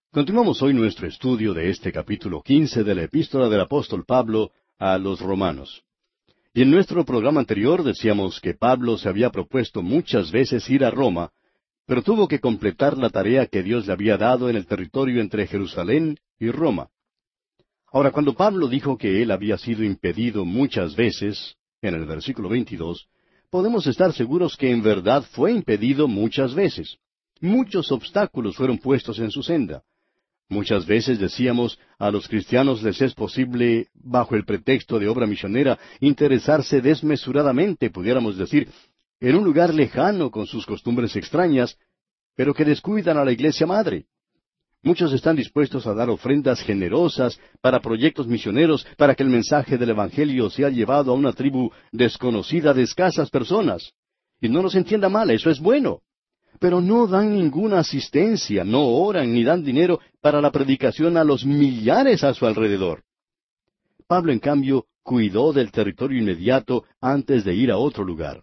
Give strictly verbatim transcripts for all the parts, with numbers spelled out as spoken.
Continuamos hoy nuestro estudio de este capítulo quince de la epístola del apóstol Pablo a los romanos. Y en nuestro programa anterior decíamos que Pablo se había propuesto muchas veces ir a Roma, pero tuvo que completar la tarea que Dios le había dado en el territorio entre Jerusalén y Roma. Ahora, cuando Pablo dijo que él había sido impedido muchas veces, en el versículo veintidós, podemos estar seguros que en verdad fue impedido muchas veces. Muchos obstáculos fueron puestos en su senda. Muchas veces decíamos, a los cristianos les es posible, bajo el pretexto de obra misionera, interesarse desmesuradamente, pudiéramos decir, en un lugar lejano con sus costumbres extrañas, pero que descuidan a la iglesia madre. Muchos están dispuestos a dar ofrendas generosas para proyectos misioneros para que el mensaje del Evangelio sea llevado a una tribu desconocida de escasas personas. Y no nos entienda mal, eso es bueno. Pero no dan ninguna asistencia, no oran ni dan dinero para la predicación a los millares a su alrededor. Pablo, en cambio, cuidó del territorio inmediato antes de ir a otro lugar.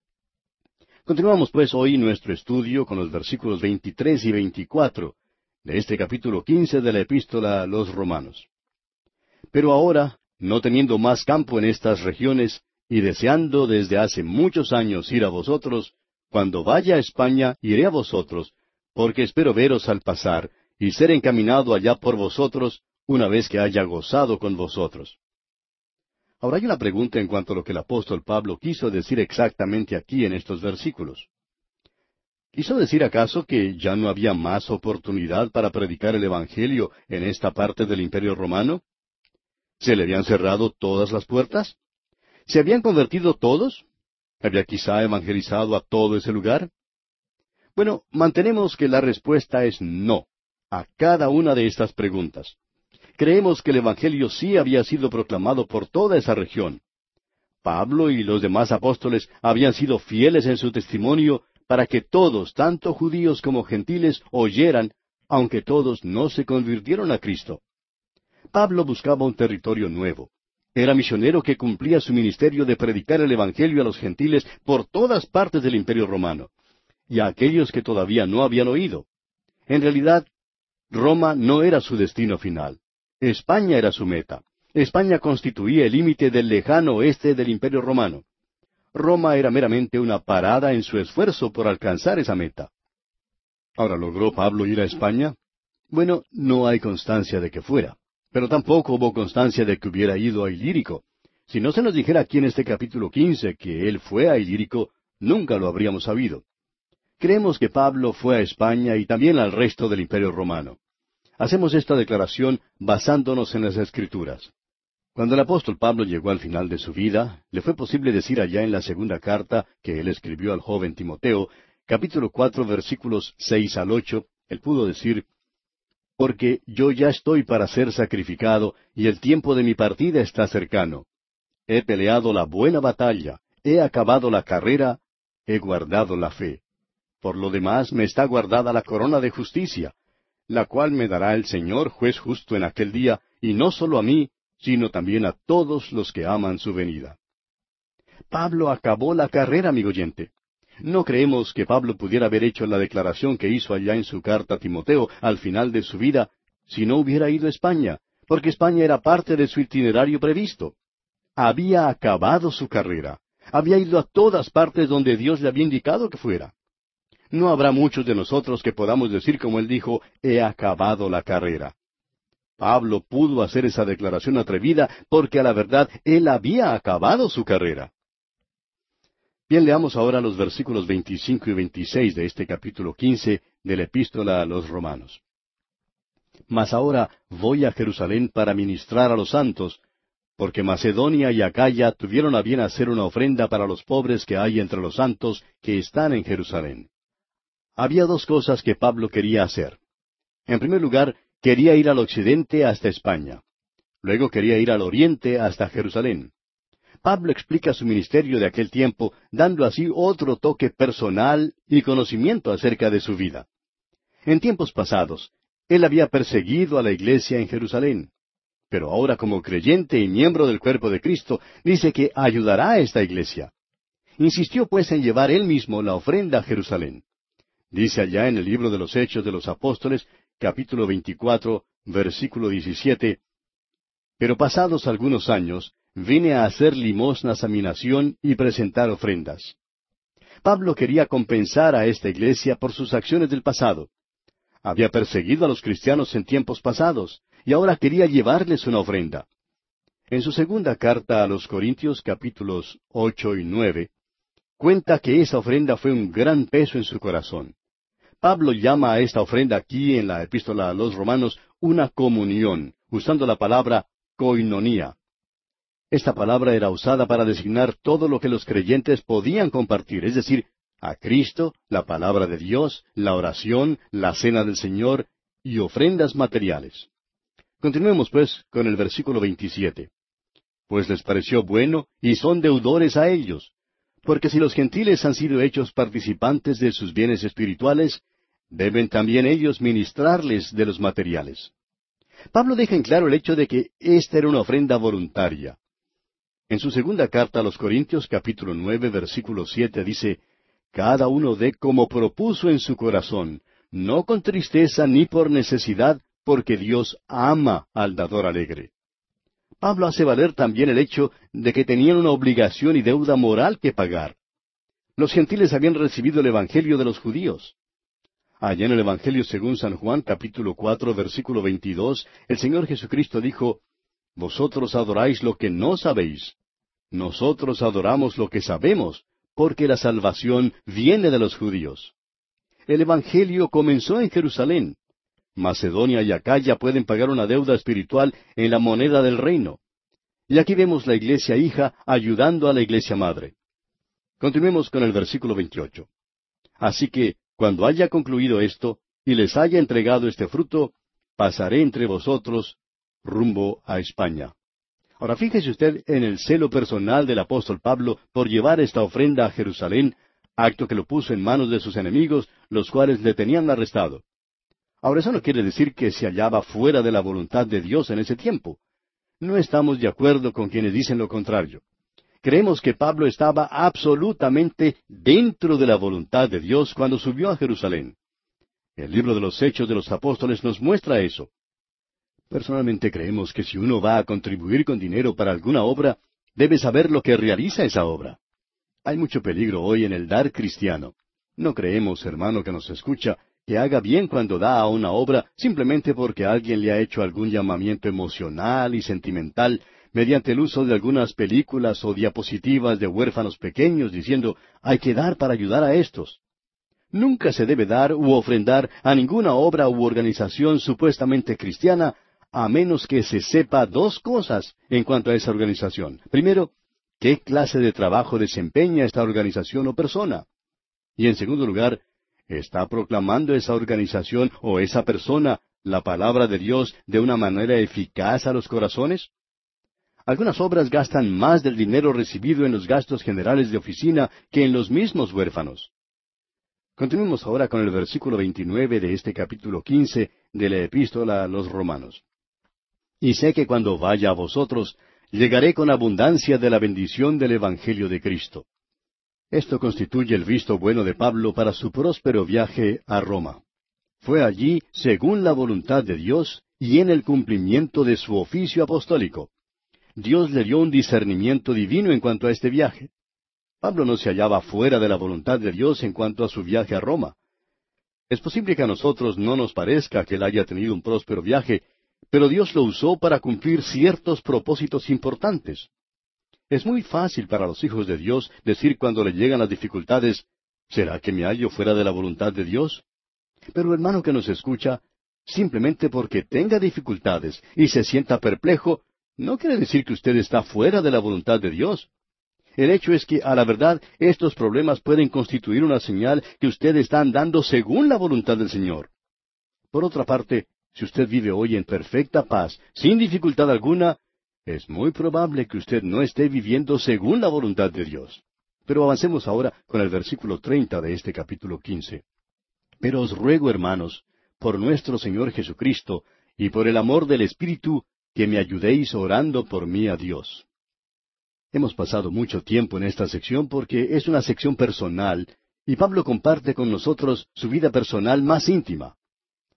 Continuamos pues hoy nuestro estudio con los versículos veintitrés y veinticuatro de este capítulo quince de la epístola a los romanos. Pero ahora, no teniendo más campo en estas regiones, y deseando desde hace muchos años ir a vosotros, cuando vaya a España, iré a vosotros, porque espero veros al pasar, y ser encaminado allá por vosotros, una vez que haya gozado con vosotros. Ahora hay una pregunta en cuanto a lo que el apóstol Pablo quiso decir exactamente aquí en estos versículos. ¿Quiso decir acaso que ya no había más oportunidad para predicar el Evangelio en esta parte del Imperio Romano? ¿Se le habían cerrado todas las puertas? ¿Se habían convertido todos? ¿Había quizá evangelizado a todo ese lugar? Bueno, mantenemos que la respuesta es no a cada una de estas preguntas. Creemos que el Evangelio sí había sido proclamado por toda esa región. Pablo y los demás apóstoles habían sido fieles en su testimonio para que todos, tanto judíos como gentiles, oyeran, aunque todos no se convirtieron a Cristo. Pablo buscaba un territorio nuevo. Era misionero que cumplía su ministerio de predicar el Evangelio a los gentiles por todas partes del Imperio Romano, y a aquellos que todavía no habían oído. En realidad, Roma no era su destino final. España era su meta. España constituía el límite del lejano oeste del Imperio Romano. Roma era meramente una parada en su esfuerzo por alcanzar esa meta. Ahora, ¿logró Pablo ir a España? Bueno, no hay constancia de que fuera. Pero tampoco hubo constancia de que hubiera ido a Ilírico. Si no se nos dijera aquí en este capítulo quince que él fue a Ilírico, nunca lo habríamos sabido. Creemos que Pablo fue a España y también al resto del Imperio Romano. Hacemos esta declaración basándonos en las Escrituras. Cuando el apóstol Pablo llegó al final de su vida, le fue posible decir allá en la segunda carta que él escribió al joven Timoteo, capítulo cuatro, versículos seis al ocho, él pudo decir: porque yo ya estoy para ser sacrificado, y el tiempo de mi partida está cercano. He peleado la buena batalla, he acabado la carrera, he guardado la fe. Por lo demás me está guardada la corona de justicia, la cual me dará el Señor juez justo en aquel día, y no solo a mí, sino también a todos los que aman su venida. Pablo acabó la carrera, amigo oyente. No creemos que Pablo pudiera haber hecho la declaración que hizo allá en su carta a Timoteo al final de su vida si no hubiera ido a España, porque España era parte de su itinerario previsto. Había acabado su carrera. Había ido a todas partes donde Dios le había indicado que fuera. No habrá muchos de nosotros que podamos decir como él dijo: he acabado la carrera. Pablo pudo hacer esa declaración atrevida porque a la verdad él había acabado su carrera. Bien, leamos ahora los versículos veinticinco y veintiséis de este capítulo quince de la epístola a los romanos. Mas ahora voy a Jerusalén para ministrar a los santos, porque Macedonia y Acaya tuvieron a bien hacer una ofrenda para los pobres que hay entre los santos que están en Jerusalén. Había dos cosas que Pablo quería hacer. En primer lugar, quería ir al occidente hasta España. Luego quería ir al oriente hasta Jerusalén. Pablo explica su ministerio de aquel tiempo, dando así otro toque personal y conocimiento acerca de su vida. En tiempos pasados, él había perseguido a la iglesia en Jerusalén, pero ahora como creyente y miembro del cuerpo de Cristo, dice que ayudará a esta iglesia. Insistió pues en llevar él mismo la ofrenda a Jerusalén. Dice allá en el libro de los Hechos de los Apóstoles, capítulo veinticuatro, versículo diecisiete, pero pasados algunos años, vine a hacer limosnas a mi nación y presentar ofrendas. Pablo quería compensar a esta iglesia por sus acciones del pasado. Había perseguido a los cristianos en tiempos pasados, y ahora quería llevarles una ofrenda. En su segunda carta a los Corintios, capítulos ocho y nueve, cuenta que esa ofrenda fue un gran peso en su corazón. Pablo llama a esta ofrenda aquí en la epístola a los Romanos una comunión, usando la palabra koinonía. Esta palabra era usada para designar todo lo que los creyentes podían compartir, es decir, a Cristo, la palabra de Dios, la oración, la cena del Señor y ofrendas materiales. Continuemos, pues, con el versículo veintisiete. Pues les pareció bueno y son deudores a ellos, porque si los gentiles han sido hechos participantes de sus bienes espirituales, deben también ellos ministrarles de los materiales. Pablo deja en claro el hecho de que esta era una ofrenda voluntaria. En su segunda carta a los Corintios, capítulo nueve, versículo siete, dice, cada uno dé como propuso en su corazón, no con tristeza ni por necesidad, porque Dios ama al dador alegre. Pablo hace valer también el hecho de que tenían una obligación y deuda moral que pagar. Los gentiles habían recibido el Evangelio de los judíos. Allá en el Evangelio según San Juan, capítulo cuatro, versículo veintidós, el Señor Jesucristo dijo, vosotros adoráis lo que no sabéis. Nosotros adoramos lo que sabemos, porque la salvación viene de los judíos. El Evangelio comenzó en Jerusalén. Macedonia y Acaya pueden pagar una deuda espiritual en la moneda del reino. Y aquí vemos la iglesia hija ayudando a la iglesia madre. Continuemos con el versículo veintiocho. Así que, cuando haya concluido esto, y les haya entregado este fruto, pasaré entre vosotros rumbo a España. Ahora fíjese usted en el celo personal del apóstol Pablo por llevar esta ofrenda a Jerusalén, acto que lo puso en manos de sus enemigos, los cuales le tenían arrestado. Ahora eso no quiere decir que se hallaba fuera de la voluntad de Dios en ese tiempo. No estamos de acuerdo con quienes dicen lo contrario. Creemos que Pablo estaba absolutamente dentro de la voluntad de Dios cuando subió a Jerusalén. El libro de los Hechos de los Apóstoles nos muestra eso. Personalmente creemos que si uno va a contribuir con dinero para alguna obra, debe saber lo que realiza esa obra. Hay mucho peligro hoy en el dar cristiano. No creemos, hermano que nos escucha, que haga bien cuando da a una obra simplemente porque alguien le ha hecho algún llamamiento emocional y sentimental mediante el uso de algunas películas o diapositivas de huérfanos pequeños diciendo, hay que dar para ayudar a estos. Nunca se debe dar u ofrendar a ninguna obra u organización supuestamente cristiana a menos que se sepa dos cosas en cuanto a esa organización. Primero, ¿qué clase de trabajo desempeña esta organización o persona? Y en segundo lugar, ¿está proclamando esa organización o esa persona la palabra de Dios de una manera eficaz a los corazones? Algunas obras gastan más del dinero recibido en los gastos generales de oficina que en los mismos huérfanos. Continuemos ahora con el versículo veintinueve de este capítulo quince de la epístola a los Romanos. Y sé que cuando vaya a vosotros, llegaré con abundancia de la bendición del Evangelio de Cristo. Esto constituye el visto bueno de Pablo para su próspero viaje a Roma. Fue allí según la voluntad de Dios y en el cumplimiento de su oficio apostólico. Dios le dio un discernimiento divino en cuanto a este viaje. Pablo no se hallaba fuera de la voluntad de Dios en cuanto a su viaje a Roma. Es posible que a nosotros no nos parezca que él haya tenido un próspero viaje, pero Dios lo usó para cumplir ciertos propósitos importantes. Es muy fácil para los hijos de Dios decir cuando le llegan las dificultades, ¿será que me hallo fuera de la voluntad de Dios? Pero hermano que nos escucha, simplemente porque tenga dificultades y se sienta perplejo, no quiere decir que usted está fuera de la voluntad de Dios. El hecho es que, a la verdad, estos problemas pueden constituir una señal que usted está andando según la voluntad del Señor. Por otra parte, si usted vive hoy en perfecta paz, sin dificultad alguna, es muy probable que usted no esté viviendo según la voluntad de Dios. Pero avancemos ahora con el versículo treinta de este capítulo quince. Pero os ruego, hermanos, por nuestro Señor Jesucristo, y por el amor del Espíritu, que me ayudéis orando por mí a Dios. Hemos pasado mucho tiempo en esta sección porque es una sección personal, y Pablo comparte con nosotros su vida personal más íntima.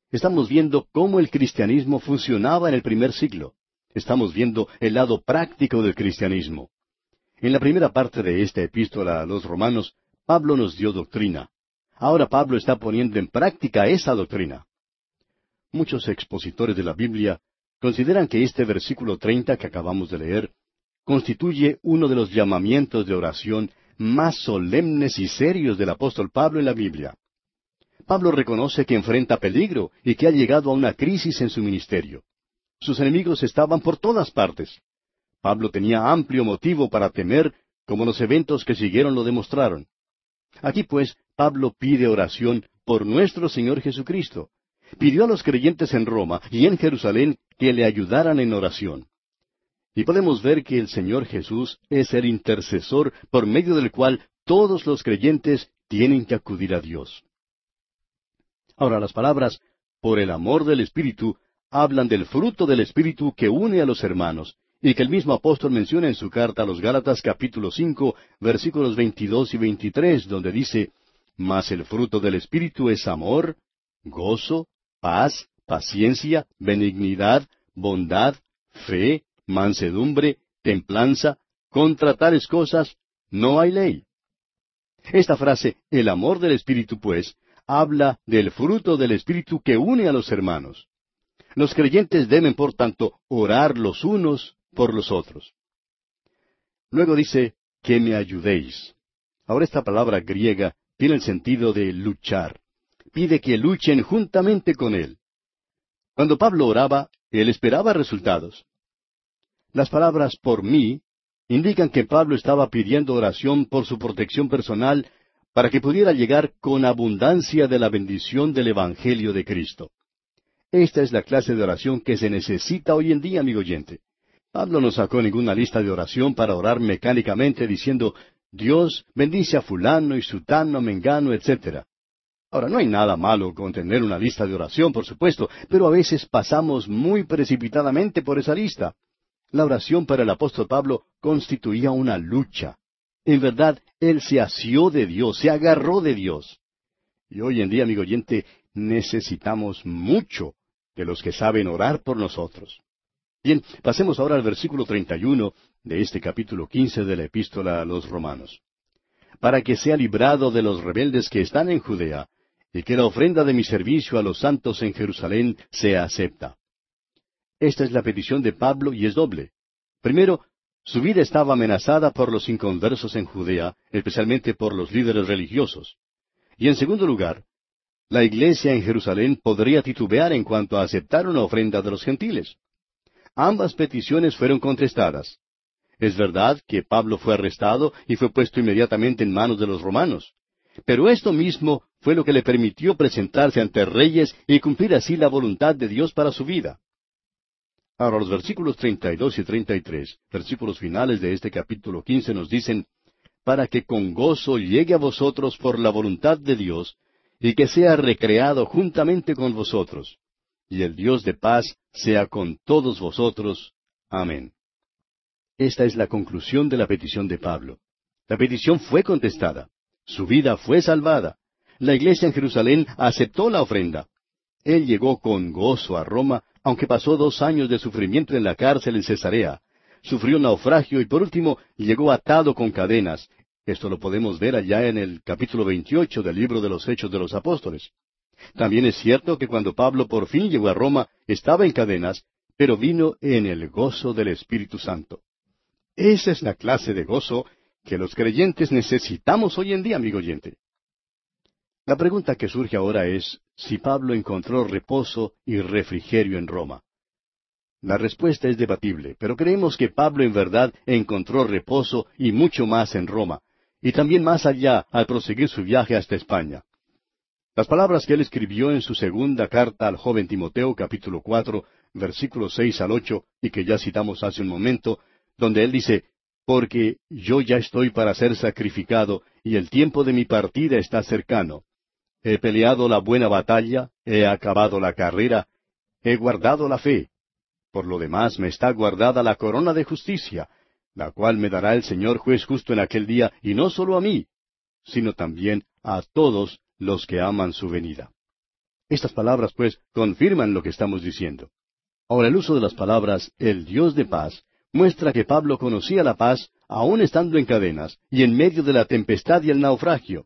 Estamos viendo cómo el cristianismo funcionaba en el primer siglo. Estamos viendo el lado práctico del cristianismo. En la primera parte de esta epístola a los romanos, Pablo nos dio doctrina. Ahora Pablo está poniendo en práctica esa doctrina. Muchos expositores de la Biblia consideran que este versículo treinta que acabamos de leer constituye uno de los llamamientos de oración más solemnes y serios del apóstol Pablo en la Biblia. Pablo reconoce que enfrenta peligro y que ha llegado a una crisis en su ministerio. Sus enemigos estaban por todas partes. Pablo tenía amplio motivo para temer, como los eventos que siguieron lo demostraron. Aquí pues, Pablo pide oración por nuestro Señor Jesucristo. Pidió a los creyentes en Roma y en Jerusalén que le ayudaran en oración. Y podemos ver que el Señor Jesús es el intercesor por medio del cual todos los creyentes tienen que acudir a Dios. Ahora las palabras, por el amor del Espíritu, hablan del fruto del Espíritu que une a los hermanos, y que el mismo apóstol menciona en su carta a los Gálatas capítulo cinco, versículos veintidós y veintitrés, donde dice, Mas el fruto del Espíritu es amor, gozo, paz, paciencia, benignidad, bondad, fe, mansedumbre, templanza, contra tales cosas no hay ley. Esta frase, el amor del Espíritu, pues, habla del fruto del Espíritu que une a los hermanos. Los creyentes deben, por tanto, orar los unos por los otros. Luego dice, que me ayudéis. Ahora esta palabra griega tiene el sentido de luchar. Pide que luchen juntamente con él. Cuando Pablo oraba, él esperaba resultados. Las palabras por mí indican que Pablo estaba pidiendo oración por su protección personal para que pudiera llegar con abundancia de la bendición del Evangelio de Cristo. Esta es la clase de oración que se necesita hoy en día, amigo oyente. Pablo no sacó ninguna lista de oración para orar mecánicamente diciendo, Dios bendice a fulano y sutano, mengano, etcétera. Ahora, no hay nada malo con tener una lista de oración, por supuesto, pero a veces pasamos muy precipitadamente por esa lista. La oración para el apóstol Pablo constituía una lucha. En verdad, él se asió de Dios, se agarró de Dios. Y hoy en día, amigo oyente, necesitamos mucho de los que saben orar por nosotros. Bien, pasemos ahora al versículo treinta y uno de este capítulo quince de la epístola a los Romanos. Para que sea librado de los rebeldes que están en Judea, y que la ofrenda de mi servicio a los santos en Jerusalén sea acepta. Esta es la petición de Pablo y es doble. Primero, su vida estaba amenazada por los inconversos en Judea, especialmente por los líderes religiosos. Y en segundo lugar, la iglesia en Jerusalén podría titubear en cuanto a aceptar una ofrenda de los gentiles. Ambas peticiones fueron contestadas. Es verdad que Pablo fue arrestado y fue puesto inmediatamente en manos de los romanos. Pero esto mismo fue lo que le permitió presentarse ante reyes y cumplir así la voluntad de Dios para su vida. Ahora los versículos treinta y dos y treinta y tres, versículos finales de este capítulo quince, nos dicen, para que con gozo llegue a vosotros por la voluntad de Dios, y que sea recreado juntamente con vosotros. Y el Dios de paz sea con todos vosotros. Amén. Esta es la conclusión de la petición de Pablo. La petición fue contestada. Su vida fue salvada. La iglesia en Jerusalén aceptó la ofrenda. Él llegó con gozo a Roma, aunque pasó dos años de sufrimiento en la cárcel en Cesarea. Sufrió naufragio y por último llegó atado con cadenas. Esto lo podemos ver allá en el capítulo veintiocho del libro de los Hechos de los Apóstoles. También es cierto que cuando Pablo por fin llegó a Roma, estaba en cadenas, pero vino en el gozo del Espíritu Santo. Esa es la clase de gozo que los creyentes necesitamos hoy en día, amigo oyente. La pregunta que surge ahora es si Pablo encontró reposo y refrigerio en Roma. La respuesta es debatible, pero creemos que Pablo en verdad encontró reposo y mucho más en Roma, y también más allá al proseguir su viaje hasta España. Las palabras que él escribió en su segunda carta al joven Timoteo, capítulo cuatro, versículos seis al ocho, y que ya citamos hace un momento, donde él dice, porque yo ya estoy para ser sacrificado, y el tiempo de mi partida está cercano. He peleado la buena batalla, he acabado la carrera, he guardado la fe. Por lo demás me está guardada la corona de justicia, la cual me dará el Señor juez justo en aquel día, y no solo a mí, sino también a todos los que aman su venida. Estas palabras, pues, confirman lo que estamos diciendo. Ahora, el uso de las palabras «el Dios de paz» muestra que Pablo conocía la paz aún estando en cadenas y en medio de la tempestad y el naufragio.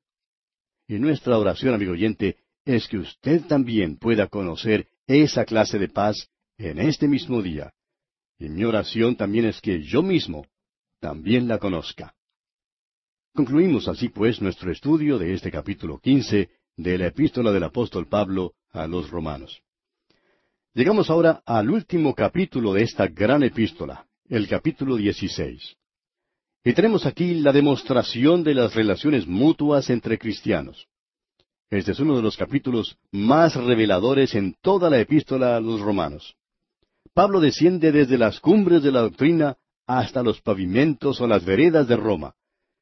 Y nuestra oración, amigo oyente, es que usted también pueda conocer esa clase de paz en este mismo día. Y mi oración también es que yo mismo también la conozca. Concluimos así pues nuestro estudio de este capítulo quince de la epístola del apóstol Pablo a los Romanos. Llegamos ahora al último capítulo de esta gran epístola, el capítulo dieciséis. Y tenemos aquí la demostración de las relaciones mutuas entre cristianos. Este es uno de los capítulos más reveladores en toda la epístola a los Romanos. Pablo desciende desde las cumbres de la doctrina hasta los pavimentos o las veredas de Roma.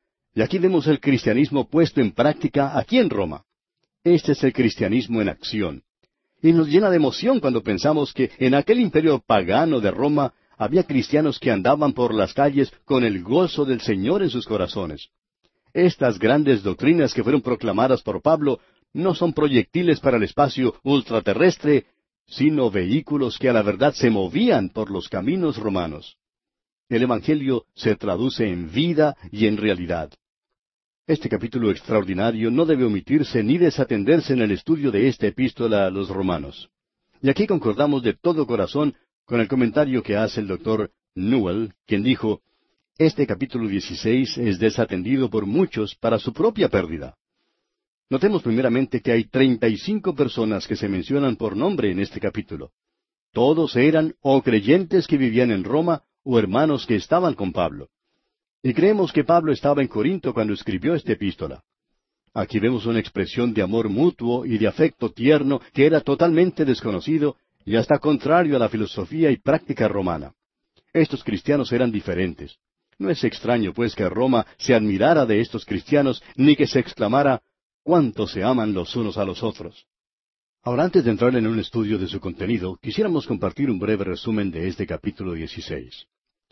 Y aquí vemos el cristianismo puesto en práctica aquí en Roma. Este es el cristianismo en acción. Y nos llena de emoción cuando pensamos que en aquel imperio pagano de Roma había cristianos que andaban por las calles con el gozo del Señor en sus corazones. Estas grandes doctrinas que fueron proclamadas por Pablo no son proyectiles para el espacio ultraterrestre, sino vehículos que a la verdad se movían por los caminos romanos. El Evangelio se traduce en vida y en realidad. Este capítulo extraordinario no debe omitirse ni desatenderse en el estudio de esta epístola a los Romanos. Y aquí concordamos de todo corazón con el comentario que hace el doctor Newell, quien dijo, «Este capítulo dieciséis es desatendido por muchos para su propia pérdida». Notemos primeramente que hay treinta y cinco personas que se mencionan por nombre en este capítulo. Todos eran o creyentes que vivían en Roma o hermanos que estaban con Pablo. Y creemos que Pablo estaba en Corinto cuando escribió esta epístola. Aquí vemos una expresión de amor mutuo y de afecto tierno que era totalmente desconocido y hasta contrario a la filosofía y práctica romana. Estos cristianos eran diferentes. No es extraño, pues, que Roma se admirara de estos cristianos, ni que se exclamara, «cuánto se aman los unos a los otros». Ahora, antes de entrar en un estudio de su contenido, quisiéramos compartir un breve resumen de este capítulo dieciséis.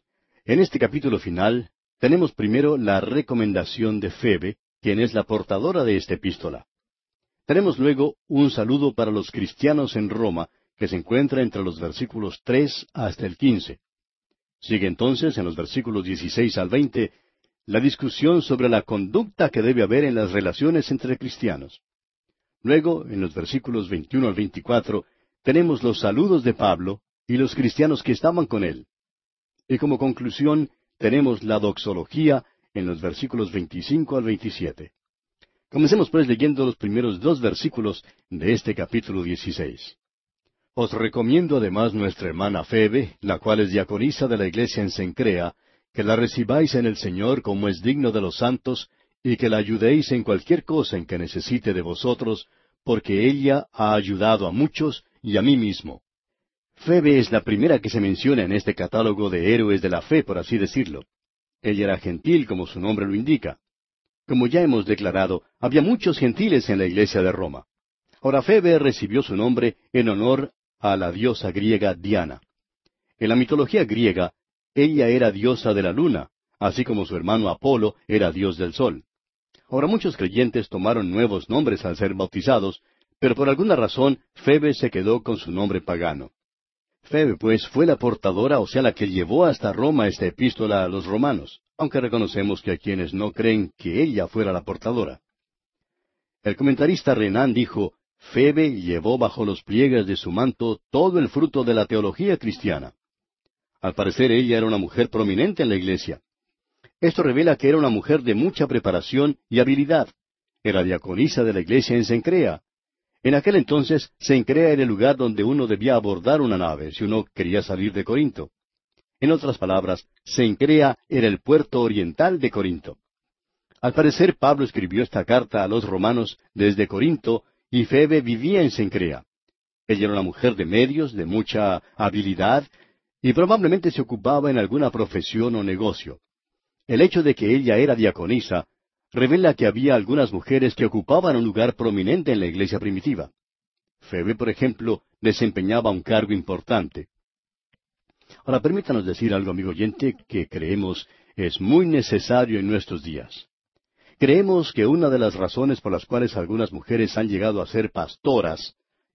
En este capítulo final, tenemos primero la recomendación de Febe, quien es la portadora de esta epístola. Tenemos luego un saludo para los cristianos en Roma, que se encuentra entre los versículos tres hasta el quince. Sigue entonces, en los versículos dieciséis al veinte, la discusión sobre la conducta que debe haber en las relaciones entre cristianos. Luego, en los versículos veintiuno al veinticuatro, tenemos los saludos de Pablo y los cristianos que estaban con él. Y como conclusión, tenemos la doxología en los versículos veinticinco al veintisiete. Comencemos pues leyendo los primeros dos versículos de este capítulo dieciséis. Os recomiendo además nuestra hermana Febe, la cual es diaconisa de la iglesia en Cencrea, que la recibáis en el Señor como es digno de los santos, y que la ayudéis en cualquier cosa en que necesite de vosotros, porque ella ha ayudado a muchos y a mí mismo. Febe es la primera que se menciona en este catálogo de héroes de la fe, por así decirlo. Ella era gentil, como su nombre lo indica. Como ya hemos declarado, había muchos gentiles en la iglesia de Roma. Ahora, Febe recibió su nombre en honor a la diosa griega Diana. En la mitología griega, ella era diosa de la luna, así como su hermano Apolo era dios del sol. Ahora, muchos creyentes tomaron nuevos nombres al ser bautizados, pero por alguna razón Febe se quedó con su nombre pagano. Febe, pues, fue la portadora, o sea, la que llevó hasta Roma esta epístola a los romanos, aunque reconocemos que hay quienes no creen que ella fuera la portadora. El comentarista Renan dijo, Febe llevó bajo los pliegues de su manto todo el fruto de la teología cristiana. Al parecer ella era una mujer prominente en la iglesia. Esto revela que era una mujer de mucha preparación y habilidad. Era diaconisa de la iglesia en Cencrea. En aquel entonces, Cencrea era el lugar donde uno debía abordar una nave si uno quería salir de Corinto. En otras palabras, Cencrea era el puerto oriental de Corinto. Al parecer, Pablo escribió esta carta a los romanos desde Corinto, y Febe vivía en Cencrea. Ella era una mujer de medios, de mucha habilidad, y probablemente se ocupaba en alguna profesión o negocio. El hecho de que ella era diaconisa revela que había algunas mujeres que ocupaban un lugar prominente en la iglesia primitiva. Febe, por ejemplo, desempeñaba un cargo importante. Ahora, permítanos decir algo, amigo oyente, que creemos es muy necesario en nuestros días. Creemos que una de las razones por las cuales algunas mujeres han llegado a ser pastoras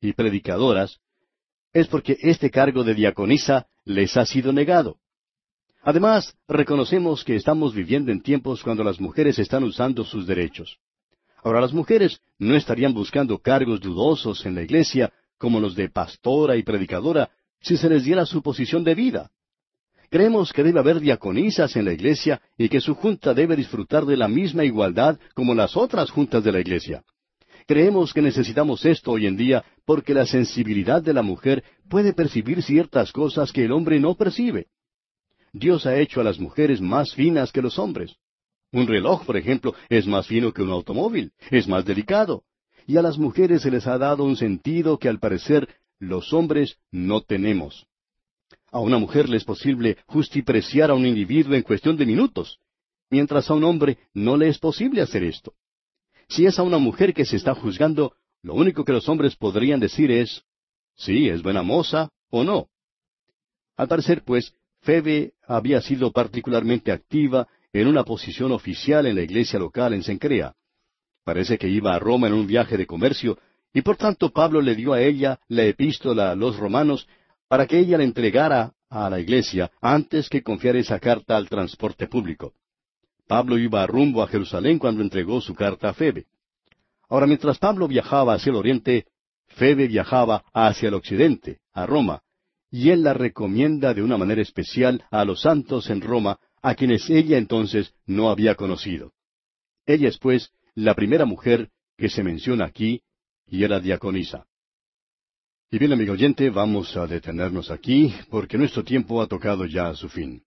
y predicadoras, es porque este cargo de diaconisa les ha sido negado. Además, reconocemos que estamos viviendo en tiempos cuando las mujeres están usando sus derechos. Ahora, las mujeres no estarían buscando cargos dudosos en la iglesia, como los de pastora y predicadora, si se les diera su posición de vida. Creemos que debe haber diaconisas en la iglesia y que su junta debe disfrutar de la misma igualdad como las otras juntas de la iglesia. Creemos que necesitamos esto hoy en día porque la sensibilidad de la mujer puede percibir ciertas cosas que el hombre no percibe. Dios ha hecho a las mujeres más finas que los hombres. Un reloj, por ejemplo, es más fino que un automóvil, es más delicado. Y a las mujeres se les ha dado un sentido que al parecer los hombres no tenemos. A una mujer le es posible justipreciar a un individuo en cuestión de minutos, mientras a un hombre no le es posible hacer esto. Si es a una mujer que se está juzgando, lo único que los hombres podrían decir es, sí, es buena moza o no. Al parecer, pues, Febe había sido particularmente activa en una posición oficial en la iglesia local en Cencrea. Parece que iba a Roma en un viaje de comercio, y por tanto Pablo le dio a ella la epístola a los romanos para que ella la entregara a la iglesia antes que confiara esa carta al transporte público. Pablo iba rumbo a Jerusalén cuando entregó su carta a Febe. Ahora, mientras Pablo viajaba hacia el oriente, Febe viajaba hacia el occidente, a Roma, y él la recomienda de una manera especial a los santos en Roma, a quienes ella entonces no había conocido. Ella es, pues, la primera mujer que se menciona aquí, y era diaconisa. Y bien, amigo oyente, vamos a detenernos aquí, porque nuestro tiempo ha tocado ya a su fin.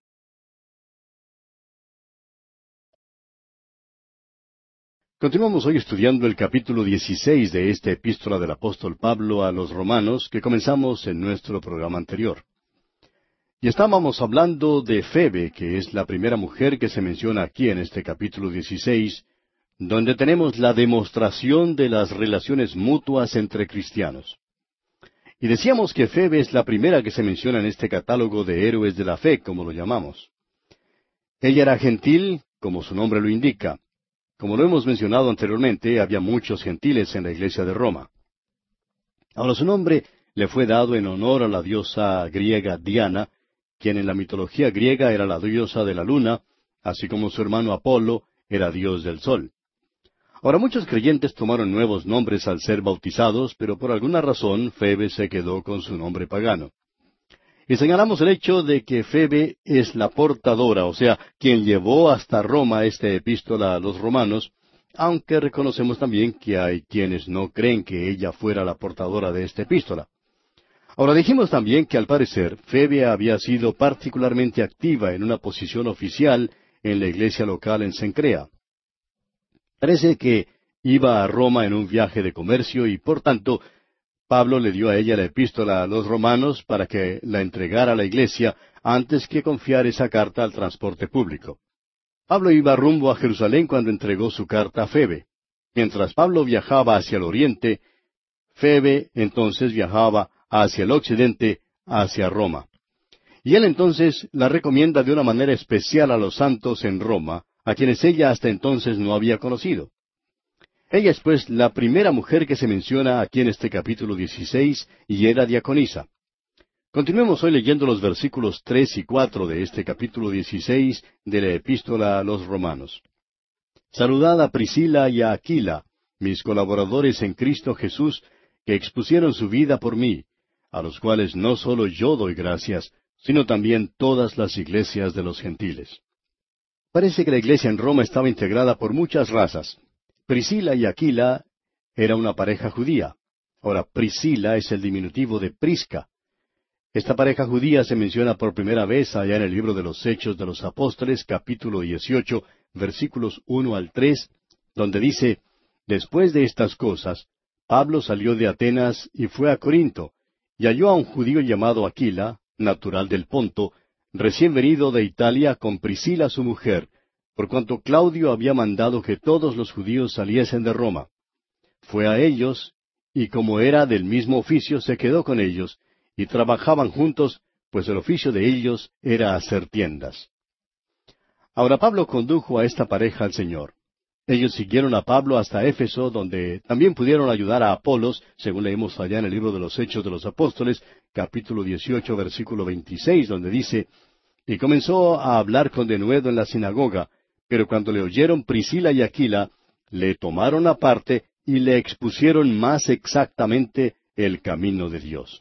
Continuamos hoy estudiando el capítulo dieciséis de esta epístola del apóstol Pablo a los romanos que comenzamos en nuestro programa anterior. Y estábamos hablando de Febe, que es la primera mujer que se menciona aquí en este capítulo dieciséis, donde tenemos la demostración de las relaciones mutuas entre cristianos. Y decíamos que Febe es la primera que se menciona en este catálogo de héroes de la fe, como lo llamamos. Ella era gentil, como su nombre lo indica. Como lo hemos mencionado anteriormente, había muchos gentiles en la iglesia de Roma. Ahora su nombre le fue dado en honor a la diosa griega Diana, quien en la mitología griega era la diosa de la luna, así como su hermano Apolo era dios del sol. Ahora muchos creyentes tomaron nuevos nombres al ser bautizados, pero por alguna razón Febe se quedó con su nombre pagano. Y señalamos el hecho de que Febe es la portadora, o sea, quien llevó hasta Roma esta epístola a los romanos, aunque reconocemos también que hay quienes no creen que ella fuera la portadora de esta epístola. Ahora dijimos también que al parecer Febe había sido particularmente activa en una posición oficial en la iglesia local en Cencrea. Parece que iba a Roma en un viaje de comercio y, por tanto, Pablo le dio a ella la epístola a los romanos para que la entregara a la iglesia antes que confiar esa carta al transporte público. Pablo iba rumbo a Jerusalén cuando entregó su carta a Febe. Mientras Pablo viajaba hacia el oriente, Febe entonces viajaba hacia el occidente, hacia Roma. Y él entonces la recomienda de una manera especial a los santos en Roma, a quienes ella hasta entonces no había conocido. Ella es pues la primera mujer que se menciona aquí en este capítulo dieciséis y era diaconisa. Continuemos hoy leyendo los versículos tres y cuatro de este capítulo dieciséis de la epístola a los romanos. Saludad a Priscila y a Aquila, mis colaboradores en Cristo Jesús, que expusieron su vida por mí, a los cuales no solo yo doy gracias, sino también todas las iglesias de los gentiles. Parece que la iglesia en Roma estaba integrada por muchas razas. Priscila y Aquila era una pareja judía. Ahora, Priscila es el diminutivo de Prisca. Esta pareja judía se menciona por primera vez allá en el libro de los Hechos de los Apóstoles, capítulo dieciocho, versículos uno al tres, donde dice, después de estas cosas, Pablo salió de Atenas y fue a Corinto, y halló a un judío llamado Aquila, natural del Ponto, recién venido de Italia con Priscila su mujer, por cuanto Claudio había mandado que todos los judíos saliesen de Roma. Fue a ellos, y como era del mismo oficio, se quedó con ellos, y trabajaban juntos, pues el oficio de ellos era hacer tiendas. Ahora Pablo condujo a esta pareja al Señor. Ellos siguieron a Pablo hasta Éfeso, donde también pudieron ayudar a Apolos, según leemos allá en el libro de los Hechos de los Apóstoles, capítulo dieciocho, versículo veintiséis, donde dice, y comenzó a hablar con denuedo en la sinagoga, pero cuando le oyeron Priscila y Aquila, le tomaron aparte y le expusieron más exactamente el camino de Dios.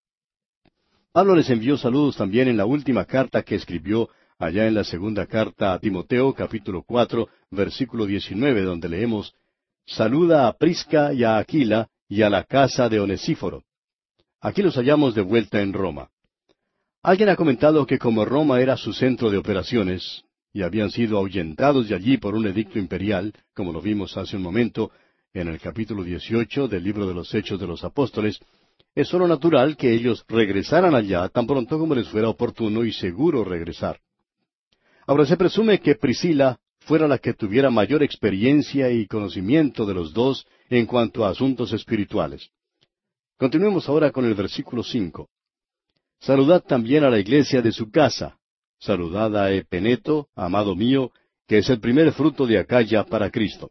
Pablo les envió saludos también en la última carta que escribió allá en la segunda carta a Timoteo, capítulo cuatro, versículo diecinueve, donde leemos, saluda a Prisca y a Aquila y a la casa de Onesíforo. Aquí los hallamos de vuelta en Roma. Alguien ha comentado que como Roma era su centro de operaciones, y habían sido ahuyentados de allí por un edicto imperial, como lo vimos hace un momento en el capítulo dieciocho del libro de los Hechos de los Apóstoles, es sólo natural que ellos regresaran allá tan pronto como les fuera oportuno y seguro regresar. Ahora se presume que Priscila fuera la que tuviera mayor experiencia y conocimiento de los dos en cuanto a asuntos espirituales. Continuemos ahora con el versículo cinco. Saludad también a la iglesia de su casa. Saludad a Epeneto, amado mío, que es el primer fruto de Acaya para Cristo.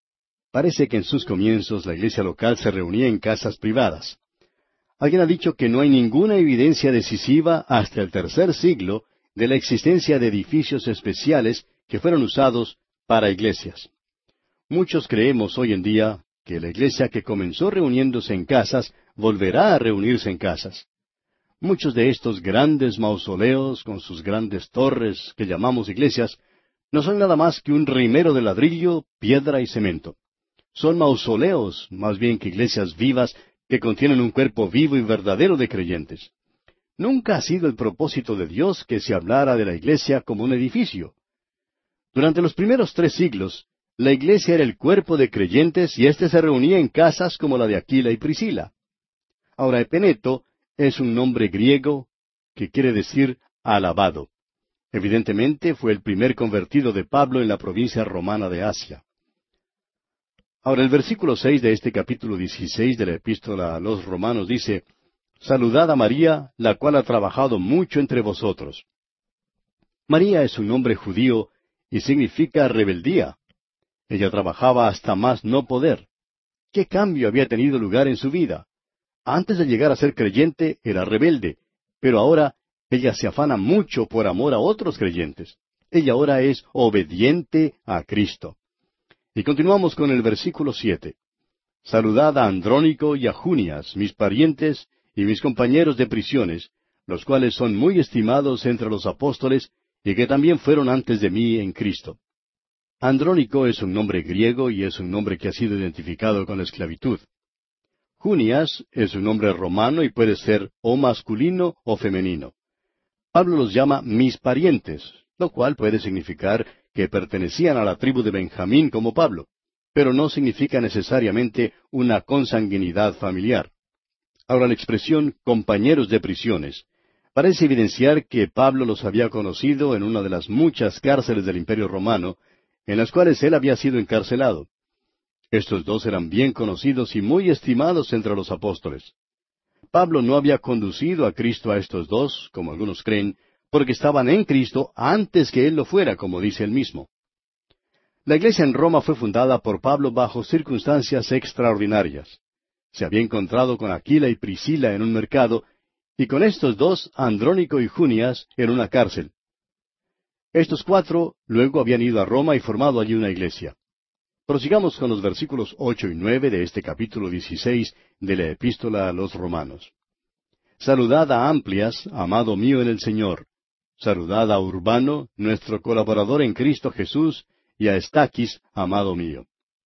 Parece que en sus comienzos la iglesia local se reunía en casas privadas. Alguien ha dicho que no hay ninguna evidencia decisiva hasta el tercer siglo de la existencia de edificios especiales que fueron usados para iglesias. Muchos creemos hoy en día que la iglesia que comenzó reuniéndose en casas volverá a reunirse en casas. Muchos de estos grandes mausoleos con sus grandes torres que llamamos iglesias no son nada más que un rimero de ladrillo, piedra y cemento. Son mausoleos más bien que iglesias vivas que contienen un cuerpo vivo y verdadero de creyentes. Nunca ha sido el propósito de Dios que se hablara de la iglesia como un edificio. Durante los primeros tres siglos, la iglesia era el cuerpo de creyentes y éste se reunía en casas como la de Aquila y Priscila. Ahora, Epeneto es un nombre griego que quiere decir alabado. Evidentemente fue el primer convertido de Pablo en la provincia romana de Asia. Ahora el versículo seis de este capítulo dieciséis de la epístola a los Romanos dice, saludad a María, la cual ha trabajado mucho entre vosotros. María es un nombre judío y significa rebeldía. Ella trabajaba hasta más no poder. ¿Qué cambio había tenido lugar en su vida? Antes de llegar a ser creyente era rebelde, pero ahora ella se afana mucho por amor a otros creyentes. Ella ahora es obediente a Cristo. Y continuamos con el versículo siete. Saludad a Andrónico y a Junias, mis parientes y mis compañeros de prisiones, los cuales son muy estimados entre los apóstoles y que también fueron antes de mí en Cristo. Andrónico es un nombre griego y es un nombre que ha sido identificado con la esclavitud. Junias es un nombre romano y puede ser o masculino o femenino. Pablo los llama mis parientes, lo cual puede significar que pertenecían a la tribu de Benjamín como Pablo, pero no significa necesariamente una consanguinidad familiar. Ahora la expresión compañeros de prisiones parece evidenciar que Pablo los había conocido en una de las muchas cárceles del Imperio Romano, en las cuales él había sido encarcelado. Estos dos eran bien conocidos y muy estimados entre los apóstoles. Pablo no había conducido a Cristo a estos dos, como algunos creen, porque estaban en Cristo antes que él lo fuera, como dice él mismo. La iglesia en Roma fue fundada por Pablo bajo circunstancias extraordinarias. Se había encontrado con Aquila y Priscila en un mercado, y con estos dos, Andrónico y Junias, en una cárcel. Estos cuatro luego habían ido a Roma y formado allí una iglesia. Prosigamos con los versículos ocho y nueve de este capítulo dieciséis de la epístola a los Romanos. Saludad a Amplias, amado mío en el Señor. Saludad a Urbano, nuestro colaborador en Cristo Jesús, y a Estaquis, amado mío.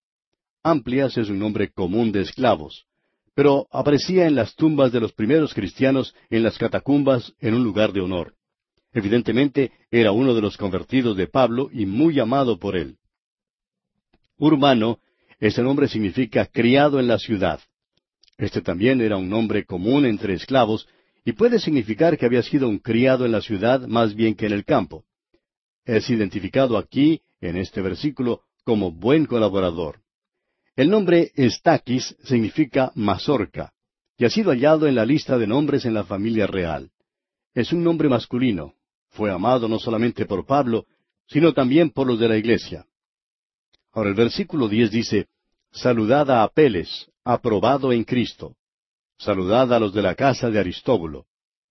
Amplias es un nombre común de esclavos, pero aparecía en las tumbas de los primeros cristianos en las catacumbas en un lugar de honor. Evidentemente era uno de los convertidos de Pablo y muy amado por él. Urbano, ese nombre significa criado en la ciudad. Este también era un nombre común entre esclavos y puede significar que había sido un criado en la ciudad más bien que en el campo. Es identificado aquí, en este versículo, como buen colaborador. El nombre Estaquis significa mazorca, y ha sido hallado en la lista de nombres en la familia real. Es un nombre masculino. Fue amado no solamente por Pablo, sino también por los de la iglesia. Ahora el versículo diez dice, saludad a Apeles, aprobado en Cristo. Saludad a los de la casa de Aristóbulo.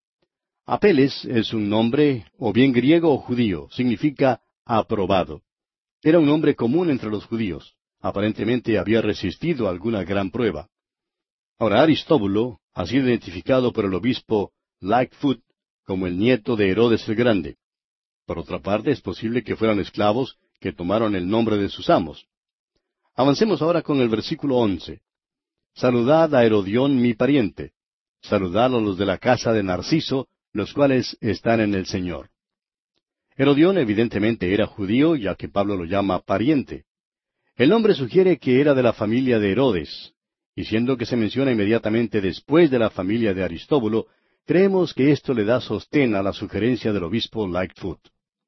Apeles es un nombre, o bien griego o judío, significa aprobado. Era un nombre común entre los judíos. Aparentemente había resistido alguna gran prueba. Ahora Aristóbulo ha sido identificado por el obispo Lightfoot como el nieto de Herodes el Grande. Por otra parte, es posible que fueran esclavos que tomaron el nombre de sus amos. Avancemos ahora con el versículo once. Saludad a Herodión mi pariente. Saludad a los de la casa de Narciso, los cuales están en el Señor. Herodión evidentemente era judío, ya que Pablo lo llama pariente. El nombre sugiere que era de la familia de Herodes, y siendo que se menciona inmediatamente después de la familia de Aristóbulo, creemos que esto le da sostén a la sugerencia del obispo Lightfoot.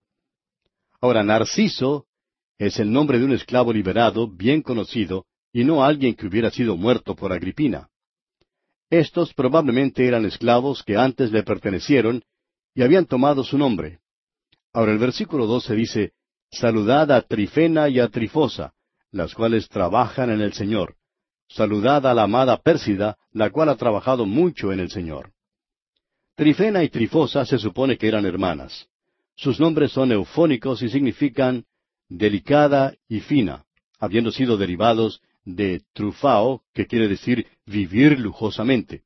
Ahora, Narciso es el nombre de un esclavo liberado, bien conocido, y no alguien que hubiera sido muerto por Agripina. Estos probablemente eran esclavos que antes le pertenecieron y habían tomado su nombre. Ahora el versículo doce dice, saludad a Trifena y a Trifosa, las cuales trabajan en el Señor. Saludad a la amada Pérsida, la cual ha trabajado mucho en el Señor. Trifena y Trifosa se supone que eran hermanas. Sus nombres son eufónicos y significan delicada y fina, habiendo sido derivados de trufao, que quiere decir vivir lujosamente.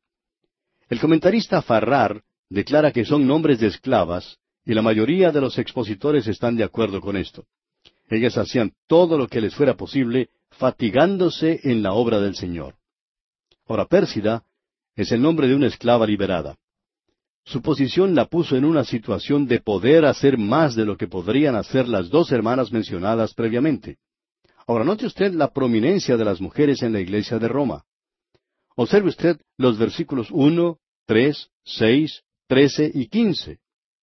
El comentarista Farrar declara que son nombres de esclavas, y la mayoría de los expositores están de acuerdo con esto. Ellas hacían todo lo que les fuera posible, fatigándose en la obra del Señor. Ahora, Pérsida es el nombre de una esclava liberada. Su posición la puso en una situación de poder hacer más de lo que podrían hacer las dos hermanas mencionadas previamente. Ahora, note usted la prominencia de las mujeres en la iglesia de Roma. Observe usted los versículos uno, tres, seis, trece y quince.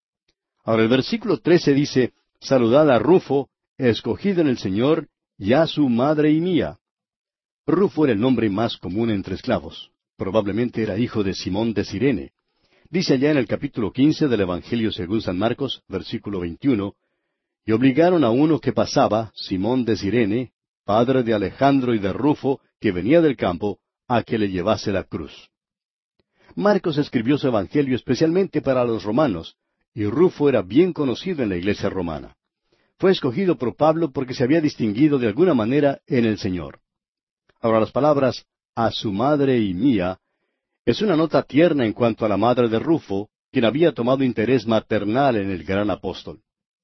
Ahora, el versículo trece dice, saludad a Rufo, escogido en el Señor, y a su madre y mía. Rufo era el nombre más común entre esclavos. Probablemente era hijo de Simón de Cirene. Dice allá en el capítulo quince del Evangelio según San Marcos, versículo veintiuno, y obligaron a uno que pasaba, Simón de Cirene, padre de Alejandro y de Rufo, que venía del campo, a que le llevase la cruz. Marcos escribió su Evangelio especialmente para los romanos, y Rufo era bien conocido en la iglesia romana. Fue escogido por Pablo porque se había distinguido de alguna manera en el Señor. Ahora las palabras a su madre y mía es una nota tierna en cuanto a la madre de Rufo, quien había tomado interés maternal en el gran apóstol.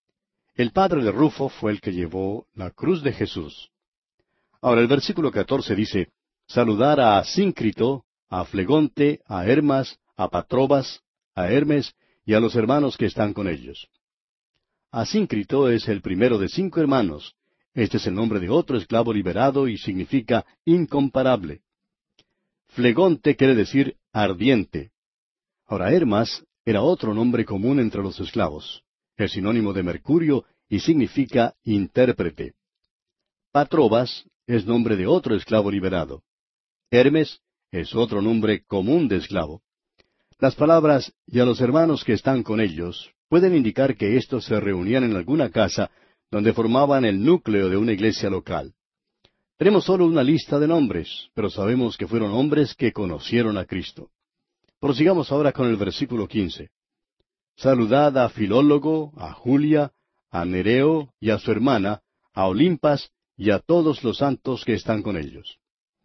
El padre de Rufo fue el que llevó la cruz de Jesús. Ahora el versículo catorce dice, saludar a Asíncrito, a Flegonte, a Hermas, a Patrobas, a Hermes y a los hermanos que están con ellos. Asíncrito es el primero de cinco hermanos. Este es el nombre de otro esclavo liberado y significa incomparable. Flegonte quiere decir ardiente. Ahora Hermas era otro nombre común entre los esclavos. Es sinónimo de mercurio y significa intérprete. Patrobas es nombre de otro esclavo liberado. Hermes es otro nombre común de esclavo. Las palabras y a los hermanos que están con ellos pueden indicar que éstos se reunían en alguna casa donde formaban el núcleo de una iglesia local. Tenemos solo una lista de nombres, pero sabemos que fueron hombres que conocieron a Cristo. Prosigamos ahora con el versículo quince. Saludad a Filólogo, a Julia, a Nereo y a su hermana, a Olimpas y a todos los santos que están con ellos.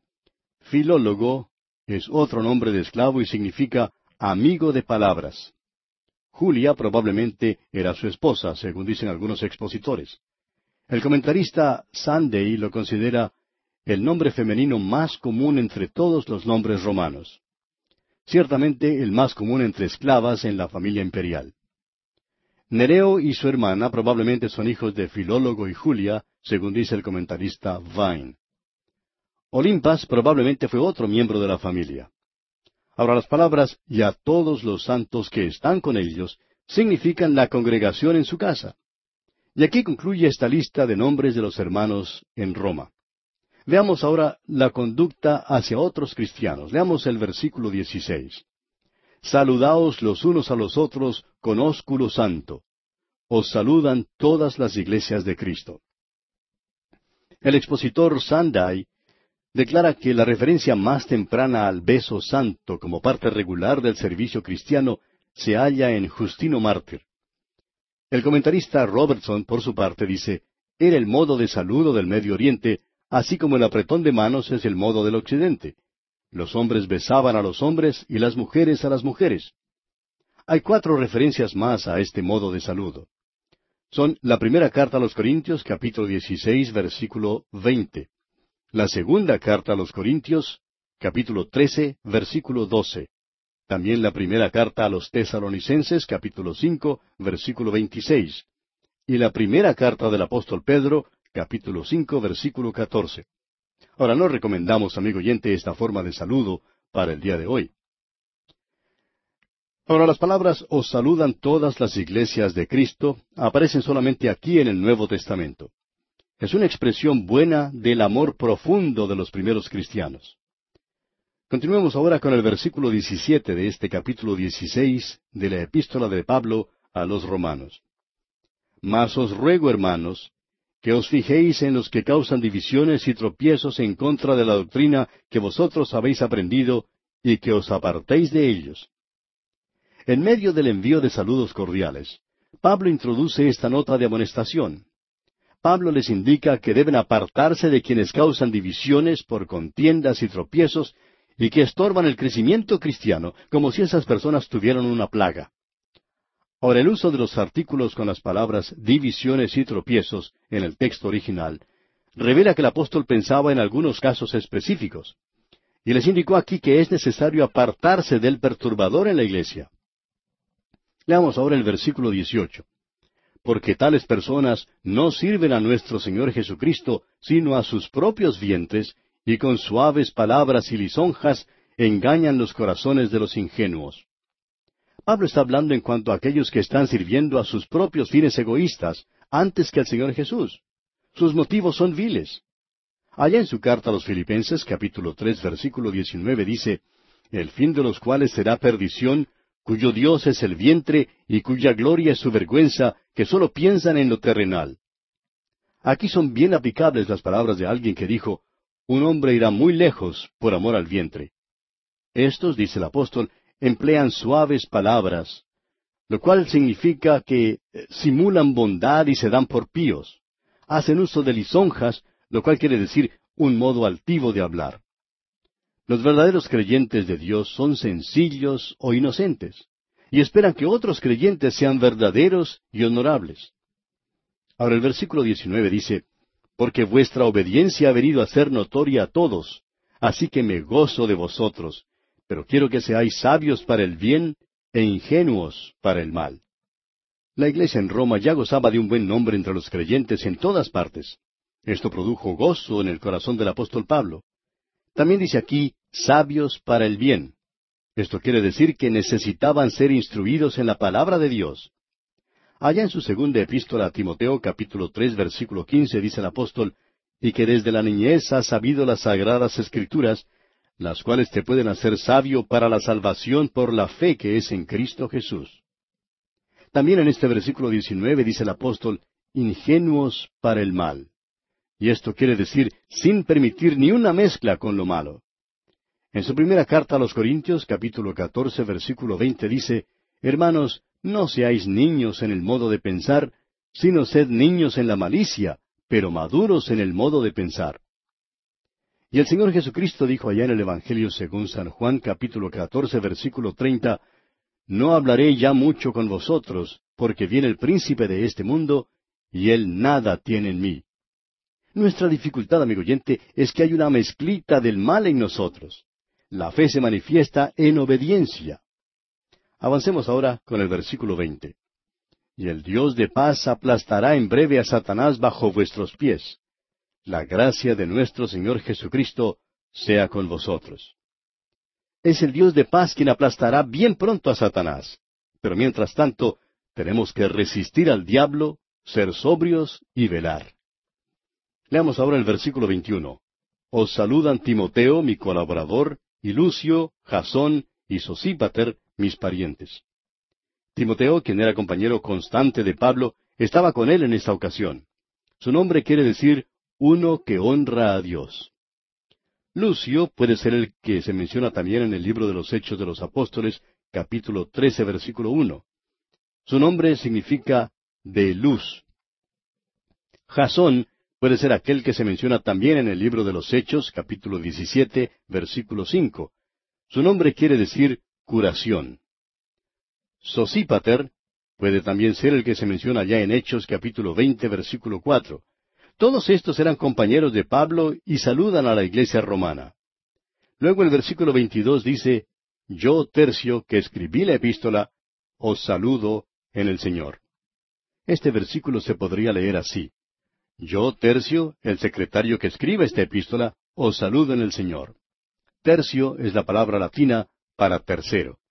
Filólogo es otro nombre de esclavo y significa amigo de palabras. Julia probablemente era su esposa, según dicen algunos expositores. El comentarista Sandey lo considera el nombre femenino más común entre todos los nombres romanos. Ciertamente el más común entre esclavas en la familia imperial. Nereo y su hermana probablemente son hijos de Filólogo y Julia, según dice el comentarista Vine. Olimpas probablemente fue otro miembro de la familia. Ahora las palabras y a todos los santos que están con ellos significan la congregación en su casa. Y aquí concluye esta lista de nombres de los hermanos en Roma. Veamos ahora la conducta hacia otros cristianos. Leamos el versículo dieciséis. Saludaos los unos a los otros con ósculo santo. Os saludan todas las iglesias de Cristo. El expositor Sandai declara que la referencia más temprana al beso santo como parte regular del servicio cristiano se halla en Justino Mártir. El comentarista Robertson, por su parte, dice, era el modo de saludo del Medio Oriente, así como el apretón de manos es el modo del Occidente. Los hombres besaban a los hombres y las mujeres a las mujeres. Hay cuatro referencias más a este modo de saludo. Son la primera carta a los Corintios, capítulo dieciséis, versículo veinte. La segunda carta a los Corintios, capítulo trece, versículo doce. También la primera carta a los Tesalonicenses, capítulo cinco, versículo veintiséis. Y la primera carta del apóstol Pedro, capítulo cinco, versículo catorce. Ahora, no recomendamos, amigo oyente, esta forma de saludo para el día de hoy. Ahora, las palabras «os saludan todas las iglesias de Cristo» aparecen solamente aquí en el Nuevo Testamento. Es una expresión buena del amor profundo de los primeros cristianos. Continuemos ahora con el versículo diecisiete de este capítulo dieciséis de la epístola de Pablo a los Romanos. Mas os ruego, hermanos, que os fijéis en los que causan divisiones y tropiezos en contra de la doctrina que vosotros habéis aprendido, y que os apartéis de ellos. En medio del envío de saludos cordiales, Pablo introduce esta nota de amonestación. Pablo les indica que deben apartarse de quienes causan divisiones por contiendas y tropiezos y que estorban el crecimiento cristiano, como si esas personas tuvieran una plaga. Ahora, el uso de los artículos con las palabras divisiones y tropiezos en el texto original revela que el apóstol pensaba en algunos casos específicos, y les indicó aquí que es necesario apartarse del perturbador en la iglesia. Leamos ahora el versículo dieciocho. Porque tales personas no sirven a nuestro Señor Jesucristo, sino a sus propios vientres, y con suaves palabras y lisonjas engañan los corazones de los ingenuos. Pablo está hablando en cuanto a aquellos que están sirviendo a sus propios fines egoístas, antes que al Señor Jesús. Sus motivos son viles. Allá en su carta a los Filipenses, capítulo tres, versículo diecinueve, dice, el fin de los cuales será perdición, cuyo Dios es el vientre y cuya gloria es su vergüenza, que sólo piensan en lo terrenal. Aquí son bien aplicables las palabras de alguien que dijo, un hombre irá muy lejos por amor al vientre. Estos, dice el apóstol, emplean suaves palabras, lo cual significa que simulan bondad y se dan por píos. Hacen uso de lisonjas, lo cual quiere decir un modo altivo de hablar. Los verdaderos creyentes de Dios son sencillos o inocentes, y esperan que otros creyentes sean verdaderos y honorables. Ahora el versículo diecinueve dice, porque vuestra obediencia ha venido a ser notoria a todos, así que me gozo de vosotros, pero quiero que seáis sabios para el bien e ingenuos para el mal. La iglesia en Roma ya gozaba de un buen nombre entre los creyentes en todas partes. Esto produjo gozo en el corazón del apóstol Pablo. También dice aquí, sabios para el bien. Esto quiere decir que necesitaban ser instruidos en la palabra de Dios. Allá en su segunda epístola a Timoteo, capítulo tres, versículo quince, dice el apóstol, y que desde la niñez has sabido las sagradas escrituras, las cuales te pueden hacer sabio para la salvación por la fe que es en Cristo Jesús. También en este versículo diecinueve dice el apóstol, ingenuos para el mal. Y esto quiere decir sin permitir ni una mezcla con lo malo. En su primera carta a los Corintios, capítulo catorce, versículo veinte, dice, hermanos, no seáis niños en el modo de pensar, sino sed niños en la malicia, pero maduros en el modo de pensar. Y el Señor Jesucristo dijo allá en el Evangelio según San Juan, capítulo catorce, versículo treinta, no hablaré ya mucho con vosotros, porque viene el príncipe de este mundo, y él nada tiene en mí. Nuestra dificultad, amigo oyente, es que hay una mezclita del mal en nosotros. La fe se manifiesta en obediencia. Avancemos ahora con el versículo veinte. Y el Dios de paz aplastará en breve a Satanás bajo vuestros pies. La gracia de nuestro Señor Jesucristo sea con vosotros. Es el Dios de paz quien aplastará bien pronto a Satanás. Pero mientras tanto, tenemos que resistir al diablo, ser sobrios y velar. Leamos ahora el versículo veintiuno. Os saludan Timoteo, mi colaborador, y Lucio, Jasón y Sosípater, mis parientes. Timoteo, quien era compañero constante de Pablo, estaba con él en esta ocasión. Su nombre quiere decir uno que honra a Dios. Lucio puede ser el que se menciona también en el libro de los Hechos de los Apóstoles, capítulo trece, versículo uno. Su nombre significa de luz. Jasón puede ser aquel que se menciona también en el libro de los Hechos, capítulo diecisiete, versículo cinco. Su nombre quiere decir curación. Sosípater puede también ser el que se menciona ya en Hechos, capítulo veinte, versículo cuatro. Todos estos eran compañeros de Pablo y saludan a la iglesia romana. Luego el versículo veintidós dice, Yo, Tercio, que escribí la epístola, os saludo en el Señor. Este versículo se podría leer así. Yo, Tercio, el secretario que escribe esta epístola, os saludo en el Señor. Tercio es la palabra latina para tercero.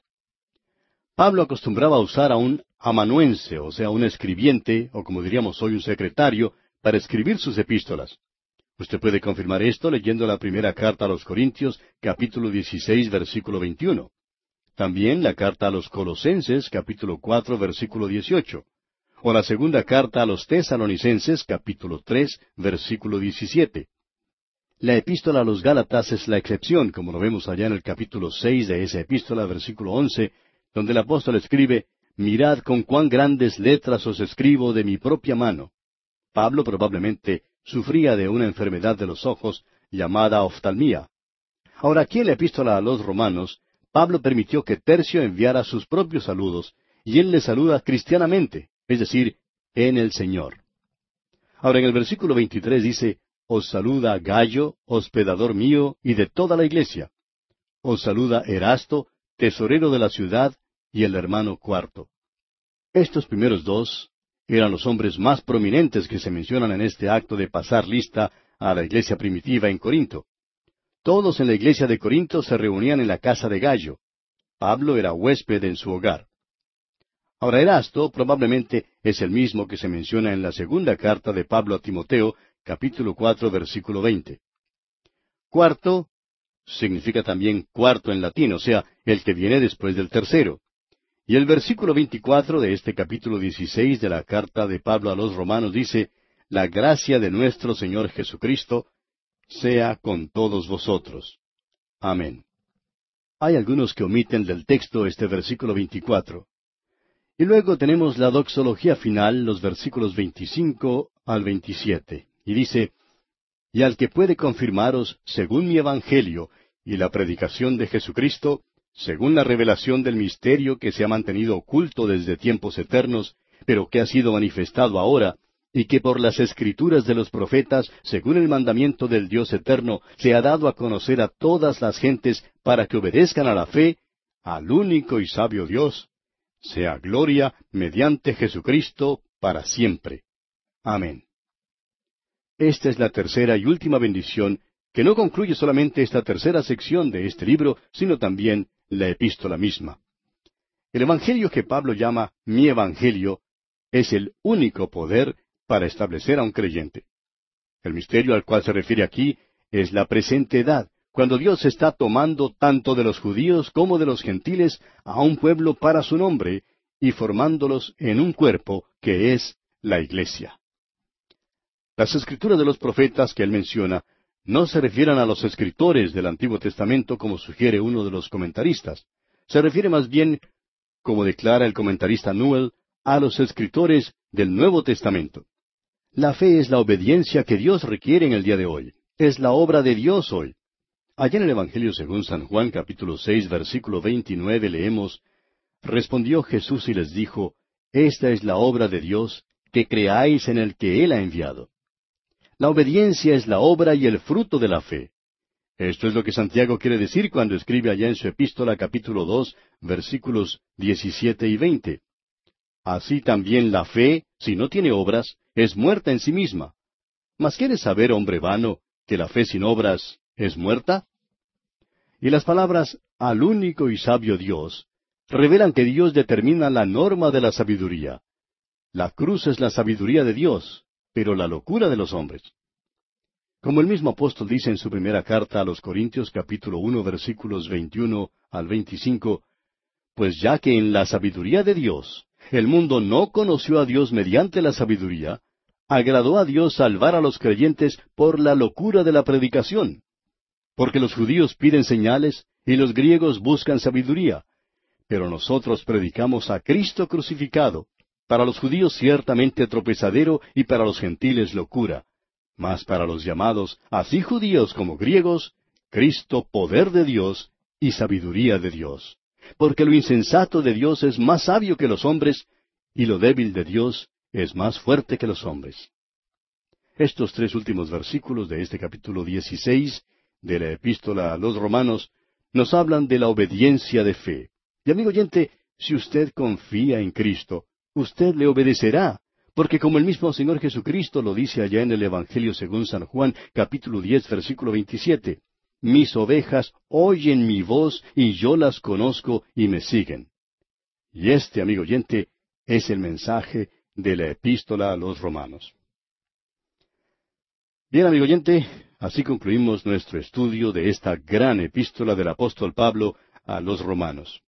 Pablo acostumbraba a usar a un amanuense, o sea, un escribiente, o como diríamos hoy un secretario, para escribir sus epístolas. Usted puede confirmar esto leyendo la primera carta a los Corintios, capítulo dieciséis, versículo veintiuno. También la carta a los Colosenses, capítulo cuatro, versículo dieciocho. O la segunda carta a los Tesalonicenses, capítulo tres, versículo diecisiete. La epístola a los Gálatas es la excepción, como lo vemos allá en el capítulo seis de esa epístola, versículo once, donde el apóstol escribe, Mirad con cuán grandes letras os escribo de mi propia mano. Pablo probablemente sufría de una enfermedad de los ojos llamada oftalmía. Ahora, aquí en la epístola a los Romanos, Pablo permitió que Tercio enviara sus propios saludos, y él le saluda cristianamente, es decir, en el Señor. Ahora, en el versículo veintitrés dice, Os saluda Gallo, hospedador mío, y de toda la iglesia. Os saluda Erasto, tesorero de la ciudad, y el hermano Cuarto. Estos primeros dos eran los hombres más prominentes que se mencionan en este acto de pasar lista a la iglesia primitiva en Corinto. Todos en la iglesia de Corinto se reunían en la casa de Gallo. Pablo era huésped en su hogar. Ahora, Erasto probablemente es el mismo que se menciona en la segunda carta de Pablo a Timoteo, capítulo cuatro, versículo veinte. Cuarto significa también cuarto en latín, o sea, el que viene después del tercero. Y el versículo veinticuatro de este capítulo dieciséis de la carta de Pablo a los Romanos dice, La gracia de nuestro Señor Jesucristo sea con todos vosotros. Amén. Hay algunos que omiten del texto este versículo veinticuatro. Y luego tenemos la doxología final, los versículos veinticinco al veintisiete. Y dice, Y al que puede confirmaros, según mi evangelio, y la predicación de Jesucristo, según la revelación del misterio que se ha mantenido oculto desde tiempos eternos, pero que ha sido manifestado ahora, y que por las escrituras de los profetas, según el mandamiento del Dios eterno, se ha dado a conocer a todas las gentes para que obedezcan a la fe, al único y sabio Dios, sea gloria mediante Jesucristo para siempre. Amén. Esta es la tercera y última bendición, que no concluye solamente esta tercera sección de este libro, sino también la epístola misma. El evangelio que Pablo llama mi evangelio es el único poder para establecer a un creyente. El misterio al cual se refiere aquí es la presente edad, cuando Dios está tomando tanto de los judíos como de los gentiles a un pueblo para su nombre y formándolos en un cuerpo que es la iglesia. Las escrituras de los profetas que él menciona no se refieren a los escritores del Antiguo Testamento como sugiere uno de los comentaristas. Se refiere más bien, como declara el comentarista Newell, a los escritores del Nuevo Testamento. La fe es la obediencia que Dios requiere en el día de hoy. Es la obra de Dios hoy. Allá en el Evangelio según San Juan capítulo seis versículo veintinueve leemos, Respondió Jesús y les dijo, Esta es la obra de Dios, que creáis en el que Él ha enviado. La obediencia es la obra y el fruto de la fe. Esto es lo que Santiago quiere decir cuando escribe allá en su epístola capítulo dos, versículos diecisiete y veinte. Así también la fe, si no tiene obras, es muerta en sí misma. ¿Mas quieres saber, hombre vano, que la fe sin obras es muerta? Y las palabras al único y sabio Dios revelan que Dios determina la norma de la sabiduría. La cruz es la sabiduría de Dios, pero la locura de los hombres. Como el mismo apóstol dice en su primera carta a los Corintios capítulo uno versículos veintiuno al veinticinco, Pues ya que en la sabiduría de Dios el mundo no conoció a Dios mediante la sabiduría, agradó a Dios salvar a los creyentes por la locura de la predicación. Porque los judíos piden señales y los griegos buscan sabiduría. Pero nosotros predicamos a Cristo crucificado, para los judíos ciertamente tropezadero y para los gentiles locura, mas para los llamados, así judíos como griegos, Cristo poder de Dios y sabiduría de Dios. Porque lo insensato de Dios es más sabio que los hombres, y lo débil de Dios es más fuerte que los hombres. Estos tres últimos versículos de este capítulo dieciséis de la Epístola a los Romanos nos hablan de la obediencia de fe. Y amigo oyente, si usted confía en Cristo, usted le obedecerá, porque como el mismo Señor Jesucristo lo dice allá en el Evangelio según San Juan, capítulo diez, versículo veintisiete, mis ovejas oyen mi voz y yo las conozco y me siguen. Y este, amigo oyente, es el mensaje de la Epístola a los Romanos. Bien, amigo oyente, así concluimos nuestro estudio de esta gran epístola del apóstol Pablo a los Romanos.